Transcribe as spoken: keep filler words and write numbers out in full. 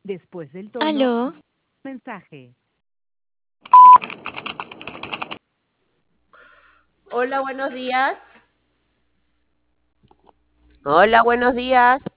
Después del tono, Aló, mensaje. Hola, buenos días. Hola, buenos días.